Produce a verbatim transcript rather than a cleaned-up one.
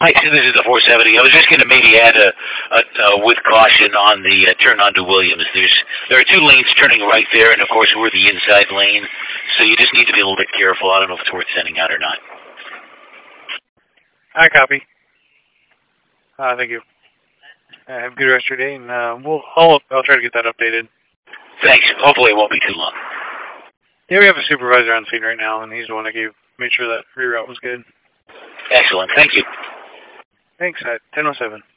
Hi, this is the four seventy. I was just going to maybe add a, a, a with caution on the uh, turn onto Williams. There's there are two lanes turning right there, and of course we're the inside lane, so you just need to be a little bit careful. I don't know if it's worth sending out or not. I copy. Uh, thank you. Uh, have a good rest of your day, and uh, we'll I'll I'll try to get that updated. Thanks. Hopefully it won't be too long. Yeah, we have a supervisor on scene right now, and he's the one that gave made sure that reroute was good. Excellent. Thank you. Thanks. At ten oh seven.